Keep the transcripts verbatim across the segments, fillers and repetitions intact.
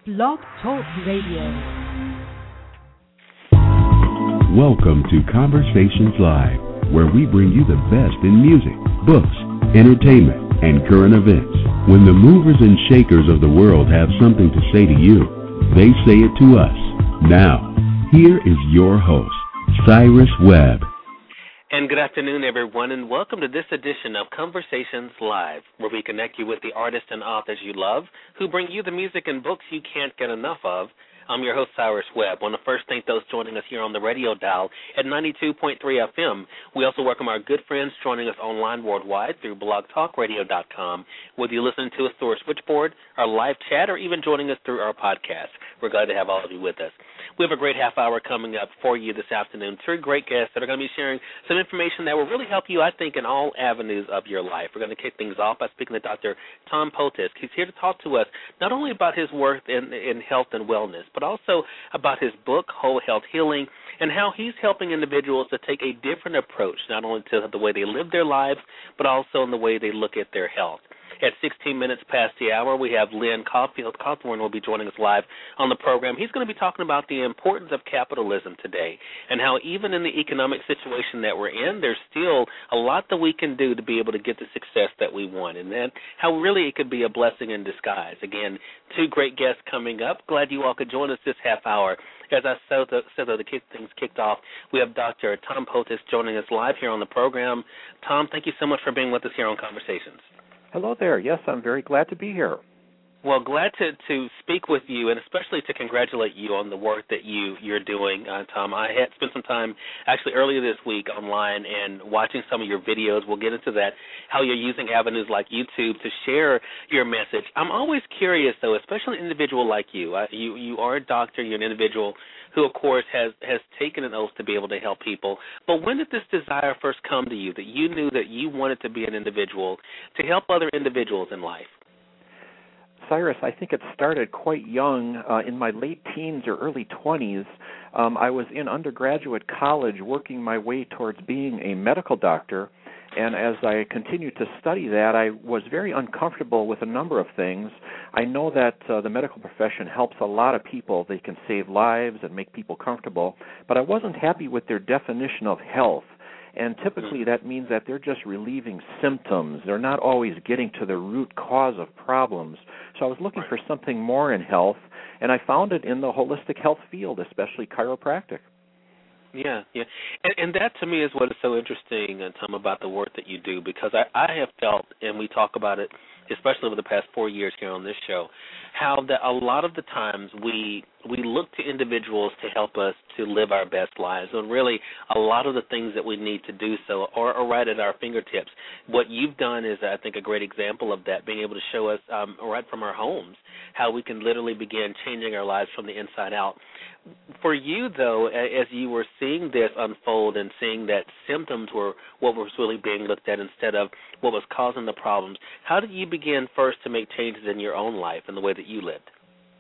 Blog Talk Radio. Welcome to Conversations Live, where we bring you the best in music, books, entertainment, and current events. When the movers and shakers of the world have something to say to you, they say it to us. Now, here is your host, Cyrus Webb. And good afternoon, everyone, and welcome to this edition of Conversations Live, where we connect you with the artists and authors you love, who bring you the music and books you can't get enough of. I'm your host, Cyrus Webb. I want to first thank those joining us here on the radio dial at ninety-two point three F M. We also welcome our good friends joining us online worldwide through blog talk radio dot com, whether you're listening to us through our switchboard, our live chat, or even joining us through our podcast. We're glad to have all of you with us. We have a great half hour coming up for you this afternoon. Three great guests that are going to be sharing some information that will really help you, I think, in all avenues of your life. We're going to kick things off by speaking to Doctor Tom Potisk. He's here to talk to us not only about his work in, in health and wellness, but also about his book, Whole Health Healing, and how he's helping individuals to take a different approach, not only to the way they live their lives, but also in the way they look at their health. At sixteen minutes past the hour, we have Lynn Caulfield Cawthorn will be joining us live on the program. He's going to be talking about the importance of capitalism today and how even in the economic situation that we're in, there's still a lot that we can do to be able to get the success that we want, and then how really it could be a blessing in disguise. Again, two great guests coming up. Glad you all could join us this half hour. As I said, so to kick things kicked off, we have Doctor Tom Potisk joining us live here on the program. Tom, thank you so much for being with us here on Conversations. Hello there. Yes, I'm very glad to be here. Well, glad to, to speak with you, and especially to congratulate you on the work that you, you're doing, uh, Tom. I had spent some time actually earlier this week online and watching some of your videos. We'll get into that, how you're using avenues like YouTube to share your message. I'm always curious, though, especially an individual like you. Uh, you, you are a doctor. You're an individual who, of course, has, has taken an oath to be able to help people. But when did this desire first come to you, that you knew that you wanted to be an individual to help other individuals in life? Cyrus, I think it started quite young. Uh, in my late teens or early twenties, um, I was in undergraduate college working my way towards being a medical doctor. And as I continued to study that, I was very uncomfortable with a number of things. I know that uh, the medical profession helps a lot of people. They can save lives and make people comfortable. But I wasn't happy with their definition of health. And typically that means that they're just relieving symptoms. They're not always getting to the root cause of problems. So I was looking for something more in health, and I found it in the holistic health field, especially chiropractic. Yeah, yeah. And, and that to me is what is so interesting, uh, Tom, about the work that you do, because I, I have felt, and we talk about it, especially over the past four years here on this show, how that a lot of the times we we look to individuals to help us to live our best lives, and really a lot of the things that we need to do so are, are right at our fingertips. What you've done is, I think, a great example of that, being able to show us um, right from our homes how we can literally begin changing our lives from the inside out. For you, though, as you were seeing this unfold and seeing that symptoms were what was really being looked at instead of what was causing the problems, how did you begin first to make changes in your own life and the way that you lived?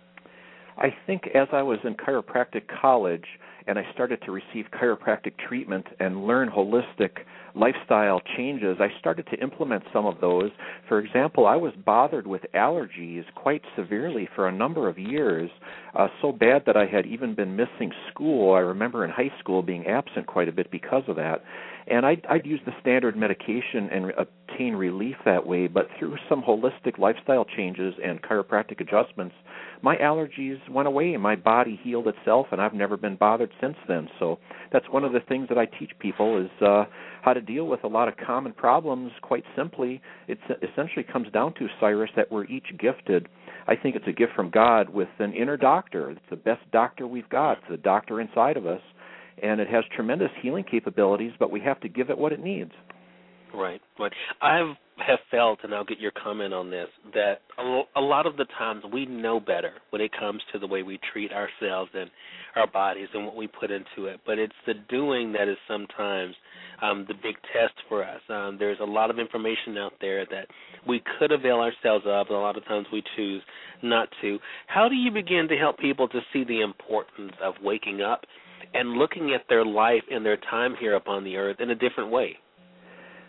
I think as I was in chiropractic college and I started to receive chiropractic treatment and learn holistic lifestyle changes, I started to implement some of those. For example, I was bothered with allergies quite severely for a number of years, uh, so bad that I had even been missing school. I remember in high school being absent quite a bit because of that. And I'd, I'd use the standard medication and obtain relief that way, but through some holistic lifestyle changes and chiropractic adjustments, my allergies went away and my body healed itself, and I've never been bothered since then. So that's one of the things that I teach people is uh, how to deal with a lot of common problems quite simply. It essentially comes down to, Cyrus, that we're each gifted. I think it's a gift from God with an inner doctor. It's the best doctor we've got. It's the doctor inside of us. And it has tremendous healing capabilities, but we have to give it what it needs. Right, right. I have felt, and I'll get your comment on this, that a lot of the times we know better when it comes to the way we treat ourselves and our bodies and what we put into it. But it's the doing that is sometimes um, the big test for us. Um, there's a lot of information out there that we could avail ourselves of, and a lot of times we choose not to. How do you begin to help people to see the importance of waking up and looking at their life and their time here upon the earth in a different way?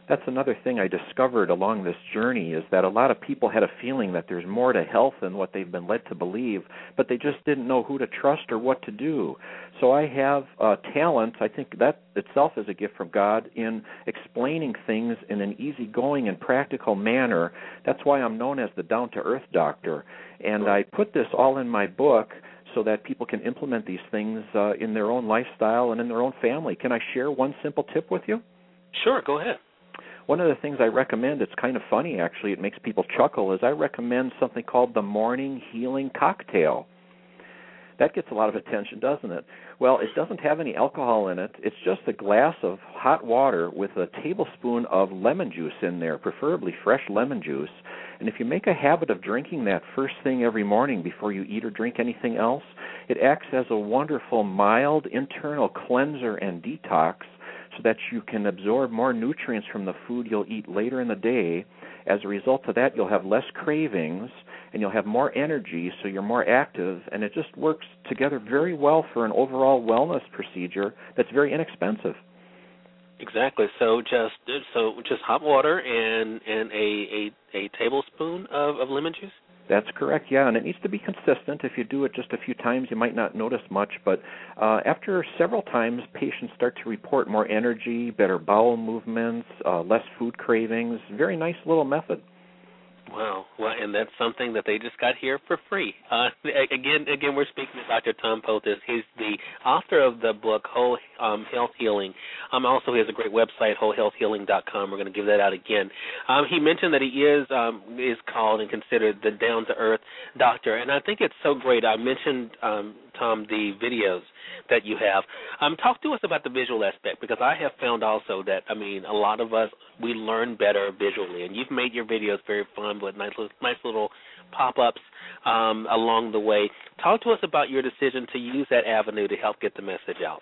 That's another thing I discovered along this journey, is that a lot of people had a feeling that there's more to health than what they've been led to believe, but they just didn't know who to trust or what to do. So I have uh, talent, I think that itself is a gift from God, in explaining things in an easygoing and practical manner. That's why I'm known as the down-to-earth doctor. And I put this all in my book so that people can implement these things uh, in their own lifestyle and in their own family. Can I share one simple tip with you? Sure, go ahead. One of the things I recommend, it's kind of funny actually, it makes people chuckle, is I recommend something called the Morning Healing Cocktail. That gets a lot of attention, doesn't it? Well, it doesn't have any alcohol in it. It's just a glass of hot water with a tablespoon of lemon juice in there, preferably fresh lemon juice. And if you make a habit of drinking that first thing every morning before you eat or drink anything else, it acts as a wonderful, mild internal cleanser and detox, so that you can absorb more nutrients from the food you'll eat later in the day. As a result of that, you'll have less cravings, and you'll have more energy, so you're more active, and it just works together very well for an overall wellness procedure that's very inexpensive. Exactly. So just so just hot water and and a a, a tablespoon of, of lemon juice? That's correct, yeah, and it needs to be consistent. If you do it just a few times, you might not notice much, but uh, after several times, patients start to report more energy, better bowel movements, uh, less food cravings. Very nice little method. Wow, well, and that's something that they just got here for free. Uh, again, again, we're speaking to Doctor Tom Pothas. He's the author of the book Whole um, Health Healing. Um, also, he has a great website, whole health healing dot com. We're going to give that out again. Um, he mentioned that he is um, is called and considered the down-to-earth doctor, and I think it's so great. I mentioned, um, Tom, the videos that you have. Um, talk to us about the visual aspect, because I have found also that, I mean, a lot of us, we learn better visually, and you've made your videos very fun with nice, nice little pop-ups um, along the way. Talk to us about your decision to use that avenue to help get the message out.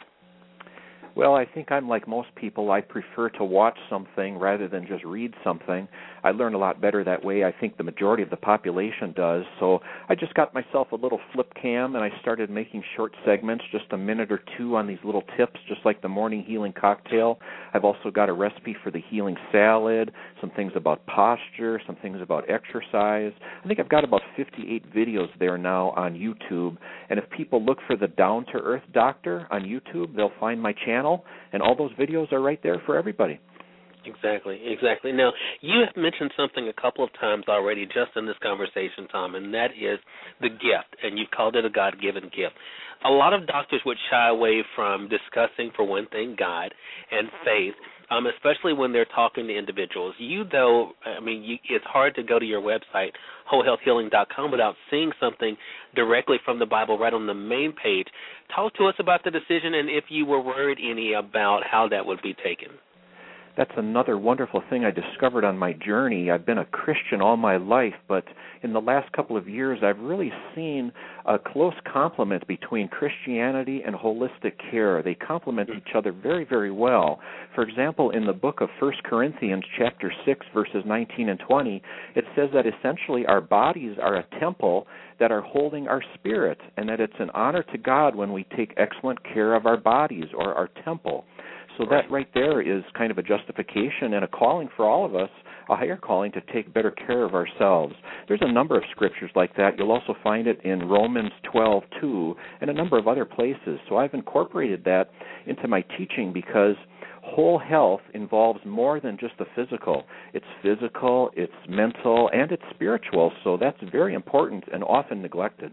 Well, I think I'm like most people. I prefer to watch something rather than just read something. I learn a lot better that way. I think the majority of the population does. So I just got myself a little flip cam, and I started making short segments, just a minute or two on these little tips, just like the morning healing cocktail. I've also got a recipe for the healing salad, some things about posture, some things about exercise. I think I've got about fifty-eight videos there now on YouTube. And if people look for the Down to Earth Doctor on YouTube, they'll find my channel. And all those videos are right there for everybody. Exactly, exactly. Now, you have mentioned something a couple of times already just in this conversation, Tom, and that is the gift, and you've called it a God-given gift. A lot of doctors would shy away from discussing, for one thing, God and faith, um, especially when they're talking to individuals. You, though, I mean, you, it's hard to go to your website, whole health healing dot com, without seeing something directly from the Bible right on the main page. Talk to us about the decision and if you were worried any about how that would be taken. That's another wonderful thing I discovered on my journey. I've been a Christian all my life, but in the last couple of years, I've really seen a close complement between Christianity and holistic care. They complement each other very, very well. For example, in the book of First Corinthians, chapter six, verses nineteen and twenty, it says that essentially our bodies are a temple that are holding our spirit, and that it's an honor to God when we take excellent care of our bodies or our temple. So that right there is kind of a justification and a calling for all of us, a higher calling to take better care of ourselves. There's a number of scriptures like that. You'll also find it in Romans twelve two and a number of other places. So I've incorporated that into my teaching because whole health involves more than just the physical. It's physical, it's mental, and it's spiritual. So that's very important and often neglected.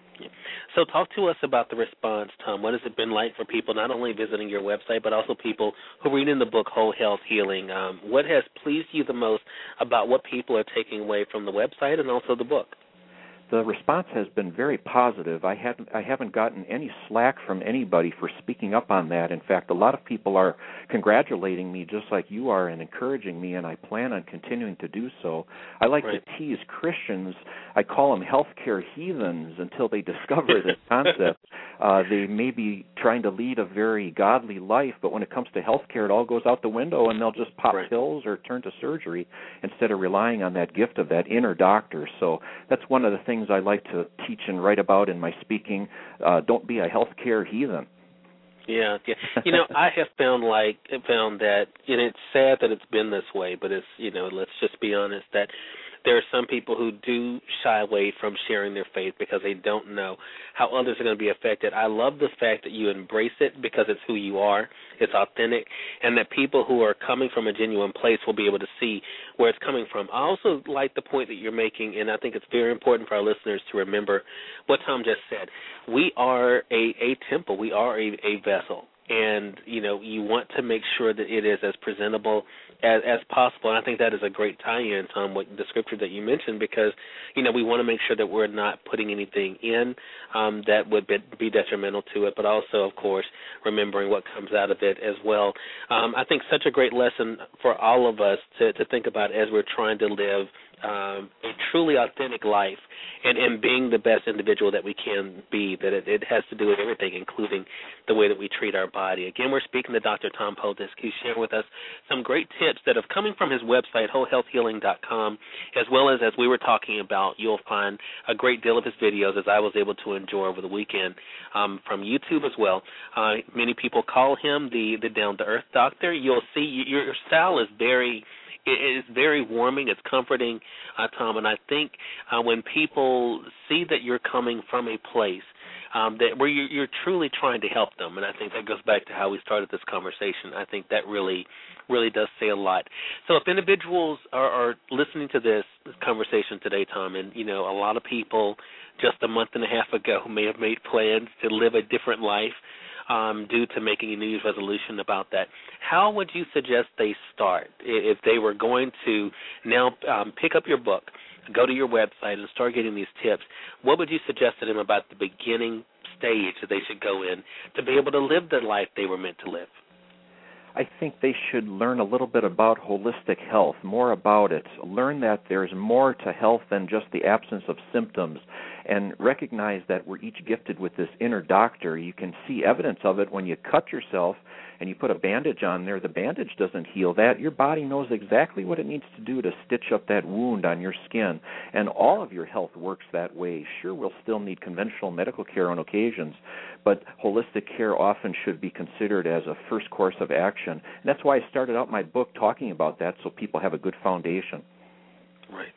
So talk to us about the response, Tom. What has it been like for people not only visiting your website, but also people who read in the book Whole Health Healing? Um, what has pleased you the most about what people are taking away from the website and also the book? The response has been very positive. I haven't, I haven't gotten any slack from anybody for speaking up on that. In fact, a lot of people are congratulating me just like you are and encouraging me, and I plan on continuing to do so. I like right. to tease Christians. I call them healthcare heathens until they discover this concept. Uh, they may be trying to lead a very godly life, but when it comes to healthcare, it all goes out the window, and they'll just pop right. pills or turn to surgery instead of relying on that gift of that inner doctor. So that's one of the things I like to teach and write about in my speaking. Uh, don't be a healthcare heathen. Yeah, yeah. You know, I have found like found that, and it's sad that it's been this way, but it's, you know, let's just be honest that there are some people who do shy away from sharing their faith because they don't know how others are going to be affected. I love the fact that you embrace it because it's who you are, it's authentic, and that people who are coming from a genuine place will be able to see where it's coming from. I also like the point that you're making, and I think it's very important for our listeners to remember what Tom just said. We are a, a temple. We are a, a vessel. And, you know, you want to make sure that it is as presentable as, as possible. And I think that is a great tie-in, Tom, what the scripture that you mentioned, because, you know, we want to make sure that we're not putting anything in um, that would be, be detrimental to it, but also, of course, remembering what comes out of it as well. Um, I think such a great lesson for all of us to, to think about as we're trying to live Um, a truly authentic life and, and being the best individual that we can be, that it, it has to do with everything, including the way that we treat our body. Again, we're speaking to Doctor Tom Potisk, who's sharing with us some great tips that have coming from his website, whole health healing dot com, as well as, as we were talking about, you'll find a great deal of his videos, as I was able to enjoy over the weekend, um, from YouTube as well. Uh, many people call him the, the down-to-earth doctor. You'll see your style is very... It is very warming. It's comforting, uh, Tom, and I think uh, when people see that you're coming from a place um, that where you're, you're truly trying to help them, and I think that goes back to how we started this conversation. I think that really, really does say a lot. So if individuals are, are listening to this, this conversation today, Tom, and, you know, a lot of people just a month and a half ago may have made plans to live a different life, Um, due to making a New Year's resolution about that, how would you suggest they start if they were going to now um, pick up your book, go to your website, and start getting these tips? What would you suggest to them about the beginning stage that they should go in to be able to live the life they were meant to live? I think they should learn a little bit about holistic health, more about it. Learn that there's more to health than just the absence of symptoms, and recognize that we're each gifted with this inner doctor. You can see evidence of it when you cut yourself and you put a bandage on there. The bandage doesn't heal that. Your body knows exactly what it needs to do to stitch up that wound on your skin, and all of your health works that way. Sure, we'll still need conventional medical care on occasions, but holistic care often should be considered as a first course of action. And that's why I started out my book talking about that, so people have a good foundation. Right.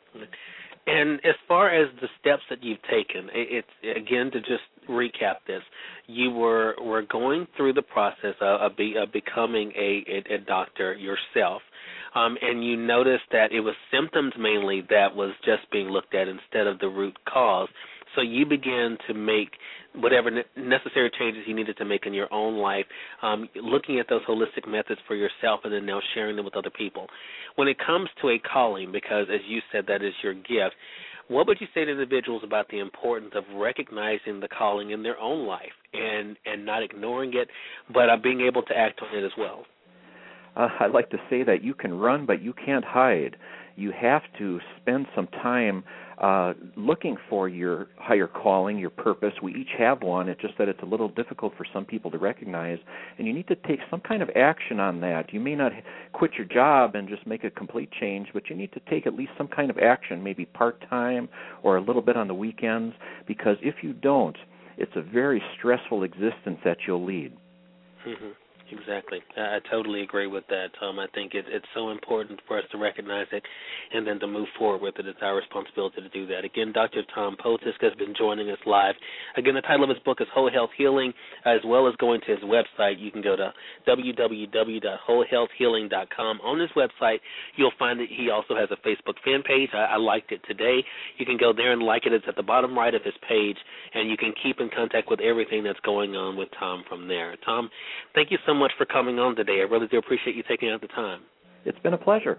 And as far as the steps that you've taken, it's, again, to just recap this, you were were going through the process of, of, be, of becoming a, a, a doctor yourself, um, and you noticed that it was symptoms mainly that was just being looked at instead of the root cause. So you began to make whatever necessary changes you needed to make in your own life, um, looking at those holistic methods for yourself and then now sharing them with other people. When it comes to a calling, because as you said, that is your gift, what would you say to individuals about the importance of recognizing the calling in their own life and, and not ignoring it, but uh, being able to act on it as well? Uh, I like to say that you can run, but you can't hide. You have to spend some time uh, looking for your higher calling, your purpose. We each have one. It's just that it's a little difficult for some people to recognize, and you need to take some kind of action on that. You may not quit your job and just make a complete change, but you need to take at least some kind of action, maybe part-time or a little bit on the weekends, because if you don't, it's a very stressful existence that you'll lead. Mm-hmm. Exactly. I totally agree with that, Tom. I think it, it's so important for us to recognize it and then to move forward with it. It's our responsibility to do that. Again, Doctor Tom Potisk has been joining us live. Again, the title of his book is Whole Health Healing, as well as going to his website. You can go to w w w dot whole health healing dot com. On his website, you'll find that he also has a Facebook fan page. I, I liked it today. You can go there and like it. It's at the bottom right of his page, and you can keep in contact with everything that's going on with Tom from there. Tom, thank you so much much for coming on today. I really do appreciate you taking out the time. It's been a pleasure.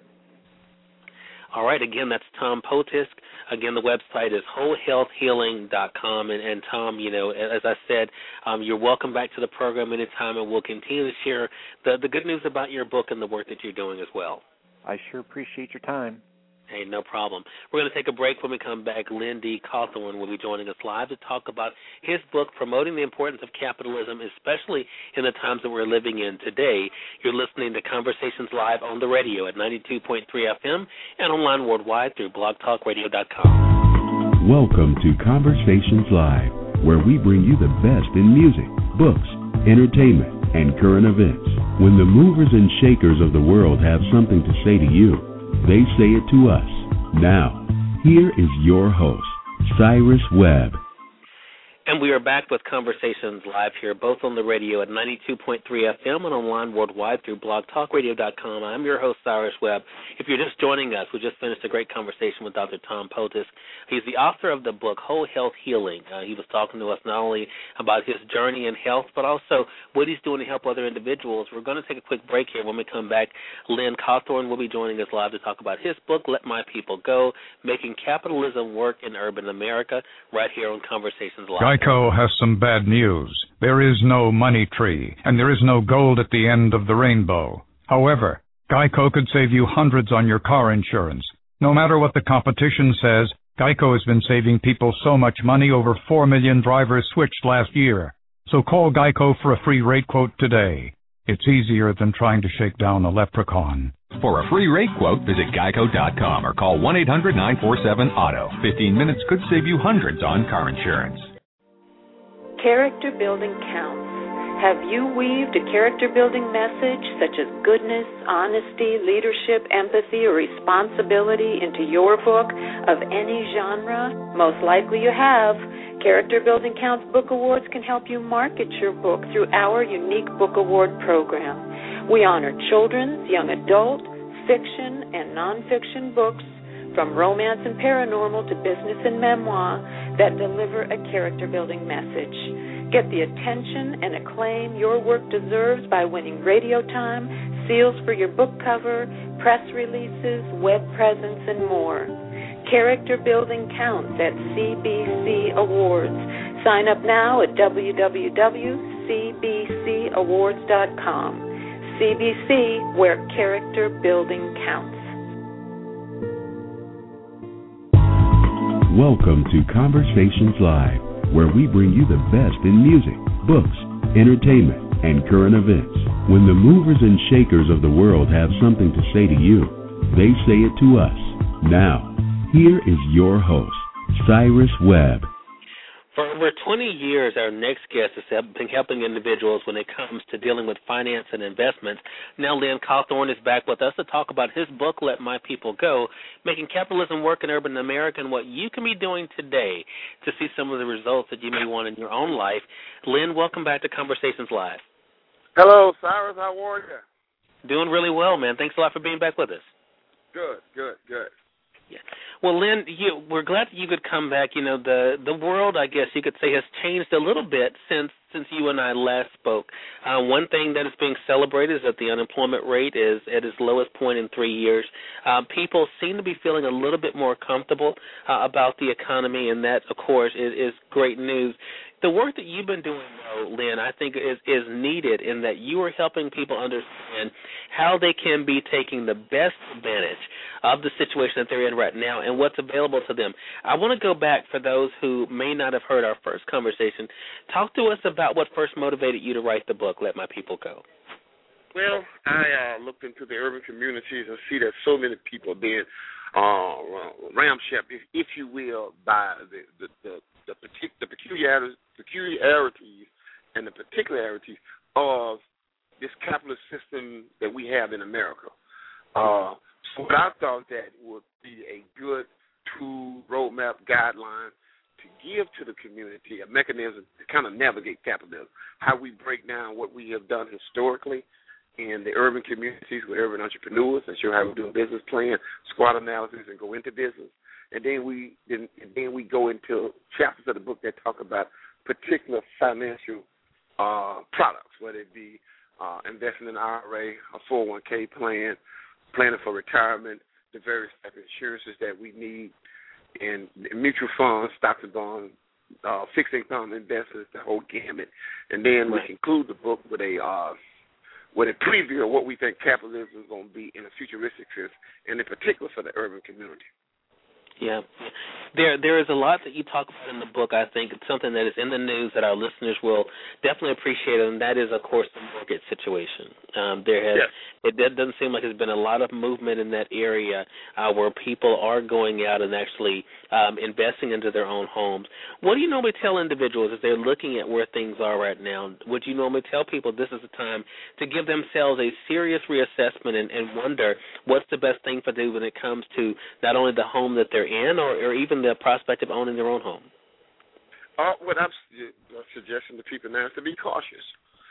All right. Again, that's Tom Potisk. Again, the website is whole health healing dot com. And, and Tom, you know, as I said, um, you're welcome back to the program anytime, and we'll continue to share the, the good news about your book and the work that you're doing as well. I sure appreciate your time. Hey, no problem. We're going to take a break. When we come back, Lynn D. Cawthorn will be joining us live to talk about his book, Promoting the Importance of Capitalism, especially in the times that we're living in today. You're listening to Conversations Live on the radio at ninety-two point three F M and online worldwide through blog talk radio dot com. Welcome to Conversations Live, where we bring you the best in music, books, entertainment, and current events. When the movers and shakers of the world have something to say to you, they say it to us. Now, here is your host, Cyrus Webb. And we are back with Conversations Live here, both on the radio at ninety-two point three F M and online worldwide through blog talk radio dot com. I'm your host, Cyrus Webb. If you're just joining us, we just finished a great conversation with Doctor Tom Potus. He's the author of the book, Whole Health Healing. Uh, he was talking to us not only about his journey in health, but also what he's doing to help other individuals. We're going to take a quick break here. When we come back, Lynn Cawthorn will be joining us live to talk about his book, Let My People Go, Making Capitalism Work in Urban America, right here on Conversations Live. Geico has some bad news. There is no money tree, and there is no gold at the end of the rainbow. However, Geico could save you hundreds on your car insurance. No matter what the competition says, Geico has been saving people so much money, over four million drivers switched last year. So call Geico for a free rate quote today. It's easier than trying to shake down a leprechaun. For a free rate quote, visit geico dot com or call one eight hundred nine four seven auto. fifteen minutes could save you hundreds on car insurance. Character building counts. Have you weaved a character-building message such as goodness, honesty, leadership, empathy, or responsibility into your book of any genre? Most likely you have. Character Building Counts Book Awards can help you market your book through our unique book award program. We honor children's, young adult, fiction, and nonfiction books, from romance and paranormal to business and memoir, that deliver a character-building message. Get the attention and acclaim your work deserves by winning radio time, seals for your book cover, press releases, web presence, and more. Character Building counts at C B C Awards. Sign up now at w w w dot c b c awards dot com. C B C, where character building counts. Welcome to Conversations Live, where we bring you the best in music, books, entertainment, and current events. When the movers and shakers of the world have something to say to you, they say it to us. Now, here is your host, Cyrus Webb. For over twenty years, our next guest has been helping individuals when it comes to dealing with finance and investments. Now Lynn Cawthorn is back with us to talk about his book, Let My People Go, Making Capitalism Work in Urban America, and what you can be doing today to see some of the results that you may want in your own life. Lynn, welcome back to Conversations Live. Hello, Cyrus. How are you? Doing really well, man. Thanks a lot for being back with us. Good, good, good. Yeah. Well, Lynn, you, we're glad that you could come back. You know, the the world, I guess you could say, has changed a little bit since since you and I last spoke. Uh, one thing that is being celebrated is that the unemployment rate is at its lowest point in three years. Uh, people seem to be feeling a little bit more comfortable uh, about the economy, and that, of course, is, is great news. The work that you've been doing, though, Lynn, I think is, is needed in that you are helping people understand how they can be taking the best advantage of the situation that they're in right now and what's available to them. I want to go back for those who may not have heard our first conversation. Talk to us about what first motivated you to write the book, Let My People Go. Well, I uh, looked into the urban communities and see that so many people being uh, ramshacked, if, if you will, by the the the, the, partic- the peculiarities, peculiarities and the particularities of this capitalist system that we have in America. Uh, so what I thought that would be a good tool, roadmap, guideline to give to the community a mechanism to kind of navigate capitalism, how we break down what we have done historically in the urban communities with urban entrepreneurs, and show how we do a business plan, SWOT analysis, and go into business. And then we then, and then we go into chapters of the book that talk about particular financial uh, products, whether it be uh, investing in an I R A, a four oh one k plan, planning for retirement, the various type of insurances that we need, and mutual funds, stocks and bonds, uh, fixed income investors, the whole gamut. And then we conclude the book with a uh, with a preview of what we think capitalism is going to be in a futuristic sense, and in particular for the urban community. Yeah. There there is a lot that you talk about in the book. I think it's something that is in the news that our listeners will definitely appreciate, and that is, of course, the mortgage situation. Um, there has yes. it that doesn't seem like there's been a lot of movement in that area uh, where people are going out and actually um, investing into their own homes. What do you normally tell individuals as they're looking at where things are right now? Would you normally tell people this is the time to give themselves a serious reassessment and, and wonder what's the best thing for them when it comes to not only the home that they're in or, or even the prospect of owning their own home? Uh, what I'm su- suggesting to people now is to be cautious.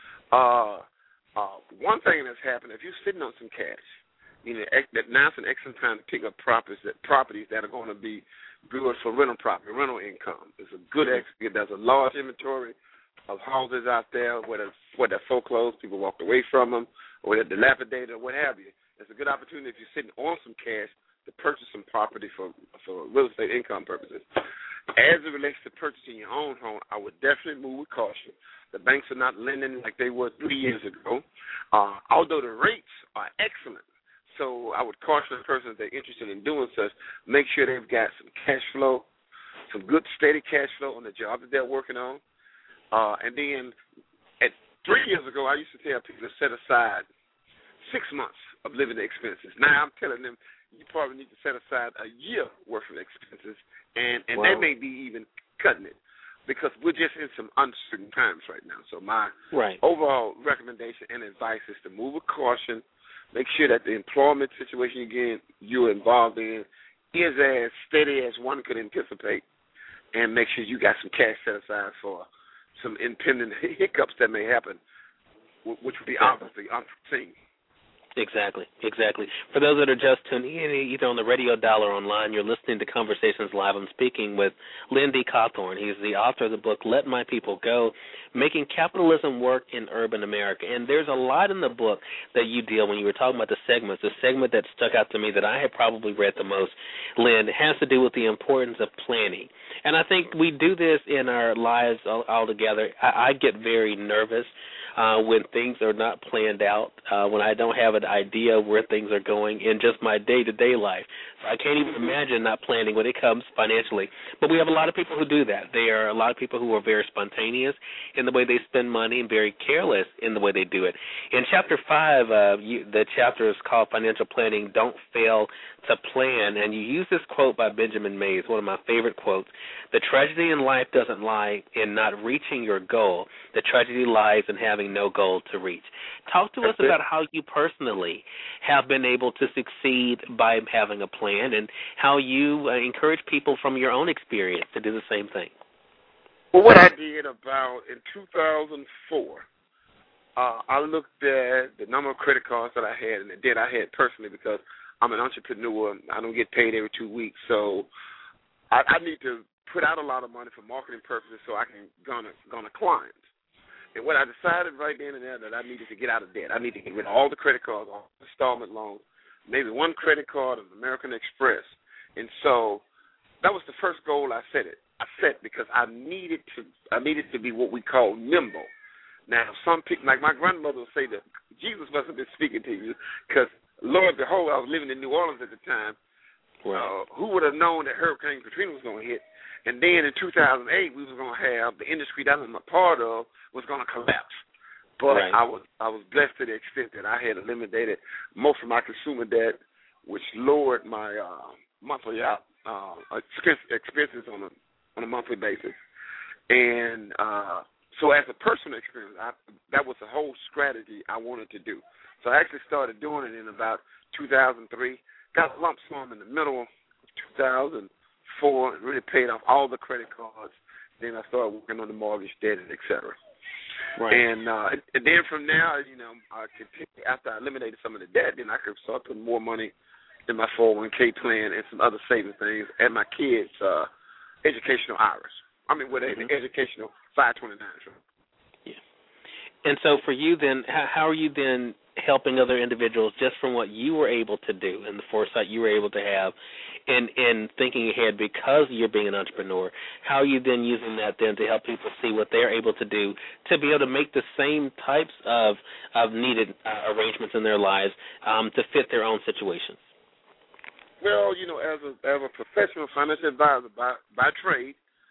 Uh, uh, one thing that's happened, if you're sitting on some cash, you know, that now's an excellent time to pick up properties that properties that are going to be good for rental property, rental income. It's a good ex- there's a large inventory of houses out there where they're, where they're foreclosed, people walked away from them, or they're dilapidated, or what have you. It's a good opportunity if you're sitting on some cash to purchase some property for for real estate income purposes. As it relates to purchasing your own home, I would definitely move with caution. The banks are not lending like they were three years ago, uh, although the rates are excellent. So I would caution a person if they're interested in doing such, make sure they've got some cash flow, some good steady cash flow on the job that they're working on. Uh, and then at three years ago, I used to tell people to set aside six months of living expenses. Now I'm telling them you probably need to set aside a year worth of expenses, and, and wow. they may be even cutting it because we're just in some uncertain times right now. So my right. overall recommendation and advice is to move with caution, make sure that the employment situation, again, you're involved in is as steady as one could anticipate, and make sure you got some cash set aside for some impending hiccups that may happen, which would be obviously unforeseen. Exactly, exactly. For those that are just tuning in, either on the radio dial or online, you're listening to Conversations Live. I'm speaking with Len D. Cawthorn. He's the author of the book, Let My People Go, Making Capitalism Work in Urban America. And there's a lot in the book that you deal when you were talking about the segments. The segment that stuck out to me that I had probably read the most, Len, has to do with the importance of planning. And I think we do this in our lives all, all together. I, I get very nervous Uh, when things are not planned out, uh, when I don't have an idea of where things are going in just my day-to-day life. So I can't even imagine not planning when it comes financially. But we have a lot of people who do that. There are a lot of people who are very spontaneous in the way they spend money and very careless in the way they do it. In Chapter five, uh, you, the chapter is called Financial Planning, Don't Fail to Plan, and you use this quote by Benjamin Mays, one of my favorite quotes. The tragedy in life doesn't lie in not reaching your goal. The tragedy lies in having no goal to reach. Talk to us about how you personally have been able to succeed by having a plan and how you uh, encourage people from your own experience to do the same thing. Well, what I did about in two thousand four, uh, I looked at the number of credit cards that I had and the debt I had personally because I'm an entrepreneur. I don't get paid every two weeks, so I, I need to put out a lot of money for marketing purposes so I can garner, garner clients. And what I decided right then and there that I needed to get out of debt. I need to get rid of all the credit cards, all the installment loans, maybe one credit card of American Express. And so that was the first goal I set it. I set because I needed to I needed to be what we call nimble. Now, some people, like my grandmother would say that Jesus must have been speaking to you because, Lord, behold, I was living in New Orleans at the time. Wow. Uh, who would have known that Hurricane Katrina was going to hit? And then in two thousand eight, we was going to have the industry that I'm a part of was going to collapse. But right. I was I was blessed to the extent that I had eliminated most of my consumer debt, which lowered my uh, monthly out uh, expense, expenses on a on a monthly basis. And uh, so as a personal experience, I, that was the whole strategy I wanted to do. So I actually started doing it in about two thousand three. Got a lump sum in the middle of two thousand four and really paid off all the credit cards. Then I started working on the mortgage debt and et cetera. Right. And, uh, and then from there, you know, I continued, after I eliminated some of the debt, then I could start putting more money in my four oh one k plan and some other saving things and my kids' uh, educational hours. I mean, with mm-hmm. an educational five twenty-nine. Yeah. And so for you then, how are you then helping other individuals just from what you were able to do and the foresight you were able to have in, in thinking ahead because you're being an entrepreneur? How are you then using that then to help people see what they're able to do to be able to make the same types of, of needed uh, arrangements in their lives um, to fit their own situations? Well, you know, as a, as a professional financial advisor by, by trade,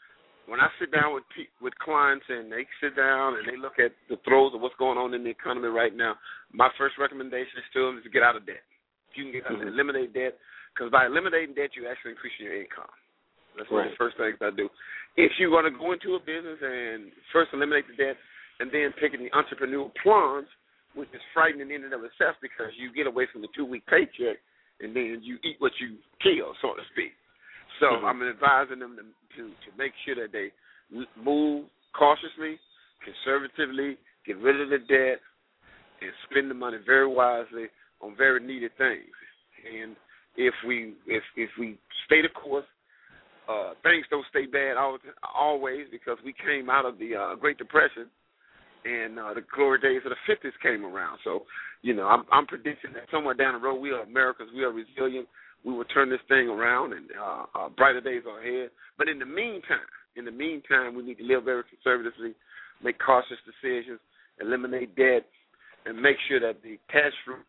when I sit down with with clients and they sit down and they look at the throes of what's going on in the economy right now, my first recommendation is to them is to get out of debt. If you can get out mm-hmm. eliminate debt, because by eliminating debt, you actually increase your income. That's one right. of the first things I do. If you're going to go into a business and first eliminate the debt and then taking the entrepreneurial plunge, which is frightening in and of itself because you get away from the two-week paycheck and then you eat what you kill, so to speak. So mm-hmm. I'm advising them to, to, to make sure that they move cautiously, conservatively, get rid of the debt, and spend the money very wisely on very needed things. And if we if if we stay the course, uh, things don't stay bad always because we came out of the uh, Great Depression and uh, the glory days of the fifties came around. So, you know, I'm, I'm predicting that somewhere down the road we are Americans, we are resilient. We will turn this thing around, and uh, uh, brighter days are ahead. But in the meantime, in the meantime, we need to live very conservatively, make cautious decisions, eliminate debt, and make sure that the cash flow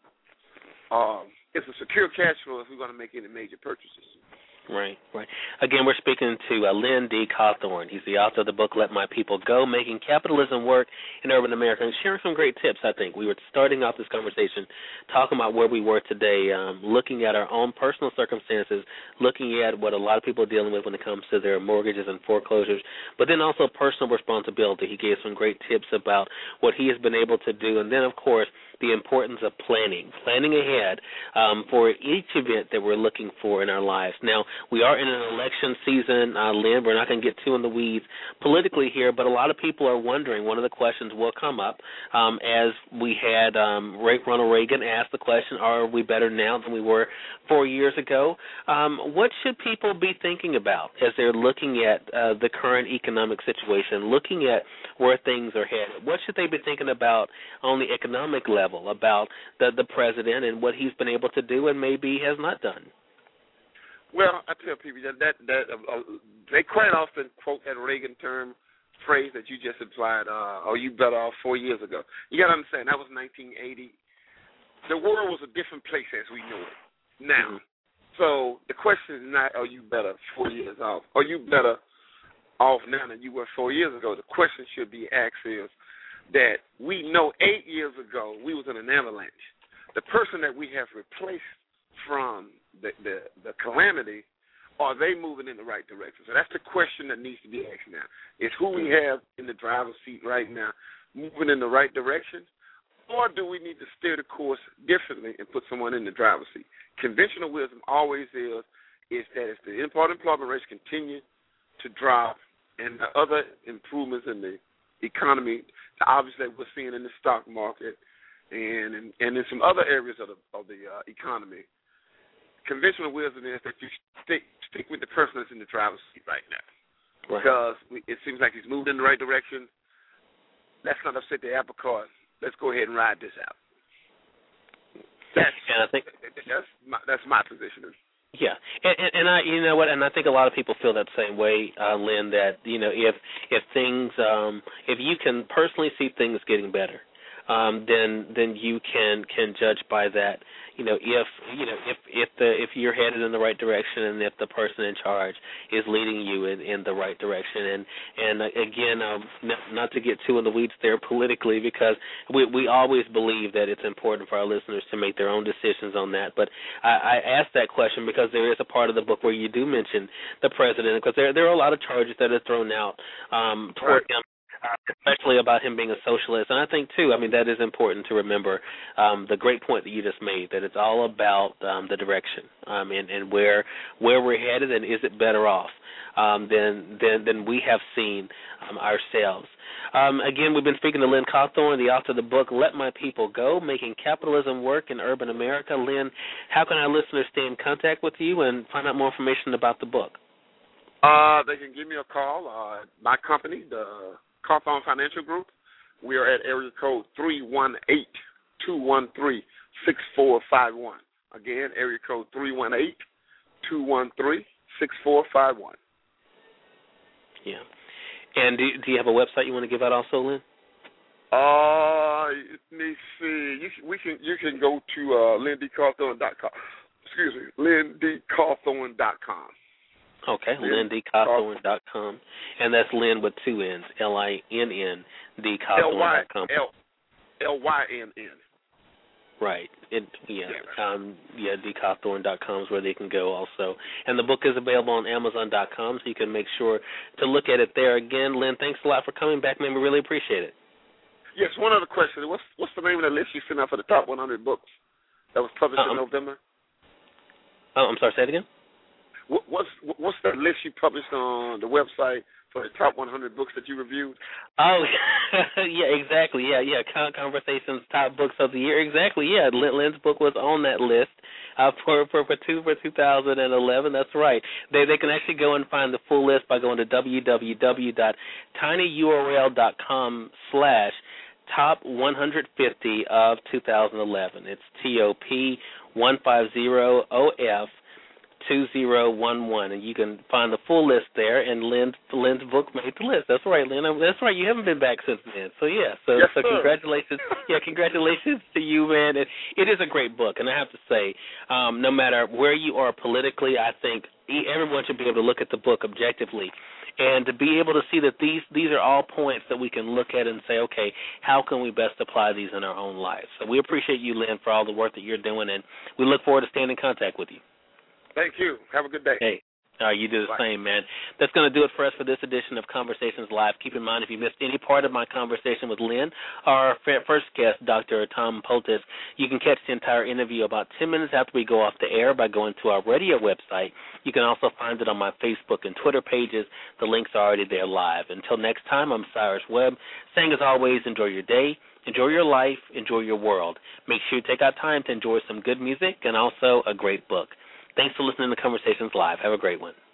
uh, is a secure cash flow if we're going to make any major purchases. Right, right. Again, we're speaking to uh, Len D. Cawthorn. He's the author of the book, Let My People Go, Making Capitalism Work in Urban America, and sharing some great tips, I think. We were starting off this conversation talking about where we were today, um, looking at our own personal circumstances, looking at what a lot of people are dealing with when it comes to their mortgages and foreclosures, but then also personal responsibility. He gave some great tips about what he has been able to do, and then, of course, the importance of planning, planning ahead um, for each event that we're looking for in our lives. Now, we are in an election season, uh, Lynn. We're not going to get too in the weeds politically here, but a lot of people are wondering. One of the questions will come up um, as we had um, Ronald Reagan ask the question, are we better now than we were four years ago? Um, what should people be thinking about as they're looking at uh, the current economic situation, looking at where things are headed? What should they be thinking about on the economic level, about the, the president and what he's been able to do and maybe has not done? Well, I tell people that, that, that uh, uh, they quite often quote that Reagan term phrase that you just implied, uh, oh, you better off four years ago. You got to understand, that was nineteen eighty. The world was a different place as we know it now. Mm-hmm. So the question is not, are you better four years off? Are you better off now than you were four years ago? The question should be asked is that we know eight years ago we was in an avalanche. The person that we have replaced from the, the, the calamity, are they moving in the right direction? So that's the question that needs to be asked now. Is who we have in the driver's seat right now moving in the right direction, or do we need to steer the course differently and put someone in the driver's seat? Conventional wisdom always is, is that if the import-employment rates continue to drop and the other improvements in the economy, the obvious that we're seeing in the stock market and and, and in some other areas of the, of the uh, economy, conventional wisdom is that you stick stick with the person that's in the driver's seat right now, right. Because we, it seems like he's moved in the right direction. Let's not upset the apple cart. Let's go ahead and ride this out. That's and I think that's my, that's my position. Yeah, and, and, and I, you know what, and I think a lot of people feel that same way, uh, Lynn. That you know, if if things, um, if you can personally see things getting better, um, then then you can can judge by that. You know, if you know if if the if you're headed in the right direction, and if the person in charge is leading you in, in the right direction, and and uh, again, um, not, not to get too in the weeds there politically, because we we always believe that it's important for our listeners to make their own decisions on that. But I, I asked that question because there is a part of the book where you do mention the president, because there there are a lot of charges that are thrown out um, toward him. Uh, especially about him being a socialist. And I think, too, I mean, that is important to remember, um, the great point that you just made, that it's all about um, the direction um, and, and where where we're headed, and is it better off um, than, than, than we have seen um, ourselves. Um, again, we've been speaking to Len Cawthorn, the author of the book, Let My People Go, Making Capitalism Work in Urban America. Len, how can our listeners stay in contact with you and find out more information about the book? Uh, they can give me a call. Uh, my company, the Cawthorn Financial Group. We are at area code three one eight, two one three, six four five one. Again, area code three one eight, two one three, six four five one. Yeah. And do, do you have a website you want to give out also, Lynn? Uh, let me see. You can, we can, you can go to uh, Len D Cawthorn dot com. Excuse me, Len D Cawthorn dot com. Okay, lynn d cawthorn dot com. And that's Lynn with two N's, L I N N D Cawthorn dot com. L Y N N. Right. It, yeah, um, yeah, d cawthorn dot com is where they can go also. And the book is available on amazon dot com, so you can make sure to look at it there. Again, Lynn, thanks a lot for coming back, man. We really appreciate it. Yes, one other question. What's what's the name of the list you sent out for the top one hundred books that was published uh, in November? Oh, I'm sorry, say it again? What, what's what's the list you published on the website for the top one hundred books that you reviewed? Oh, yeah, exactly. Yeah, yeah. Con- Conversations top books of the year. Exactly. Yeah, Lynn's book was on that list uh, for for for two for two thousand eleven. That's right. They they can actually go and find the full list by going to w w w dot tiny u r l dot com slash top one hundred fifty of two thousand eleven. It's T O P one fifty O F two zero one one, and you can find the full list there, and Lynn's, Lynn's book made the list. That's right, Lynn. That's right. You haven't been back since then. So, yeah. So, yes, so sir. congratulations. Yeah, congratulations to you, man. It, it is a great book, and I have to say, um, no matter where you are politically, I think everyone should be able to look at the book objectively and to be able to see that these, these are all points that we can look at and say, okay, how can we best apply these in our own lives? So we appreciate you, Lynn, for all the work that you're doing, and we look forward to staying in contact with you. Thank you. Have a good day. Hey. Uh, you do the Bye. same, man. That's going to do it for us for this edition of Conversations Live. Keep in mind, if you missed any part of my conversation with Lynn, our first guest, Doctor Tom Poultice, you can catch the entire interview about ten minutes after we go off the air by going to our radio website. You can also find it on my Facebook and Twitter pages. The links are already there live. Until next time, I'm Cyrus Webb, saying as always, enjoy your day, enjoy your life, enjoy your world. Make sure you take out time to enjoy some good music and also a great book. Thanks for listening to Conversations Live. Have a great one.